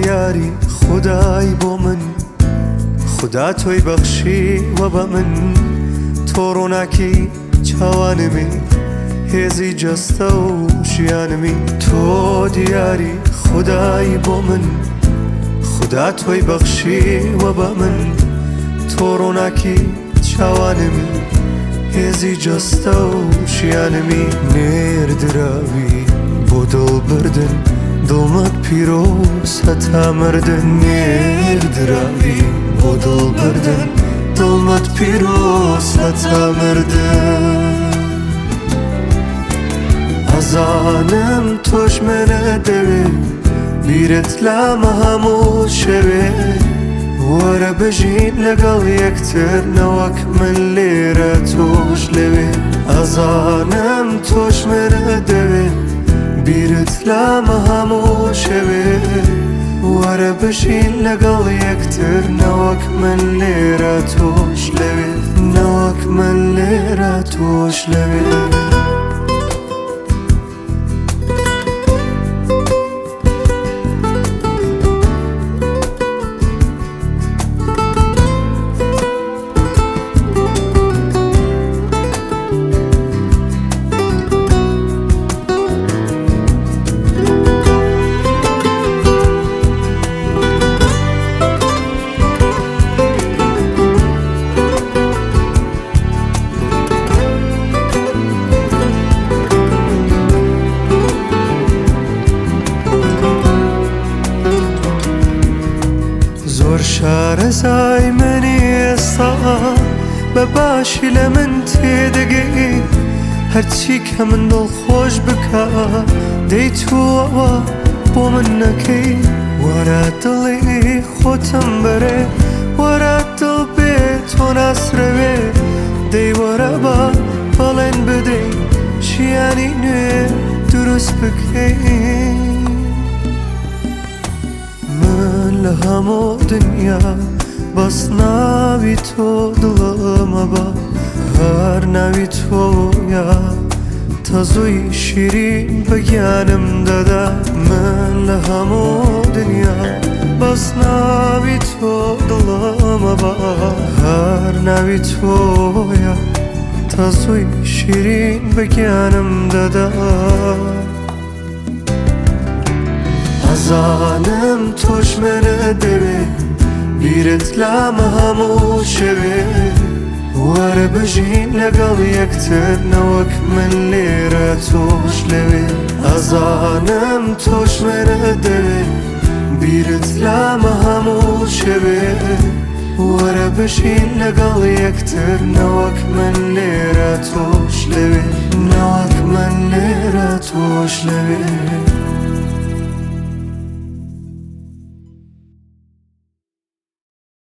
دیاری خدای بۆ من خدا تۆی بەخشی وە بە من تۆ ڕووناکی چاوانمی هێزی جەستە و ژیانمی تۆ دیاری خدای بۆ من خدا تۆی بەخشی وە بە من تۆ ڕووناکی چاوانمی هێزی جەستە و ژیانمی نێردراوی بۆ دڵبردن دڵمت پیرۆز هەتا مردن نێردراوی بۆ دڵبردن دڵمت پیرۆز هەتا مردن ئەزانم تۆش منە دەوێ بیرت لامە هەموو شەوێ وەرە بژین لەگەڵ یەکتر نەوەک من لێرە تۆش لەوێ ئەزانم تۆش منە دەوێ بیرت لامە هەموو شەوێ وەرە بژین لەگەڵ یەکتر نەوەک من لێرە تۆش لەوێ نەوەک من لێرە تۆش لەوێ زۆر شارەزای منی ئێستا بە باشی لە من تێدەگەی هەرچی کە من دڵخۆش بکە دەی تووەوە بۆ من نەکەی وەرە دڵی خۆتم بەرێ وەرە دڵ بێ تۆ ناسرەوێ دەی وەرە بە بەڵێن بدەی ژیانی نوێ دروست بکەی لە هەموو دنیا بەس ناوی تۆ دڵەمە بە هەر ناوی تۆیە تەزووی شیرین بە گیانم دەدا من لە هەموو دنیا بەس ناوی تۆ دڵەمە بە هەر ناوی تۆیە تەزووی شیرین بە گیانم دەدا ئەزانم تۆش منە دەوێ بیرت لامە هەموو شەوێ وەرە بژین لەگەڵ یەکتر نەوەک من لێرە تۆش لەوێ ئەزانم تۆش منە دەوێ بیرت لامە هەموو شەوێ وەرە بژین لەگەڵ یەکتر نەوەک من لێرە تۆش لەوێ نەوەک من لێرە تۆش لەوێ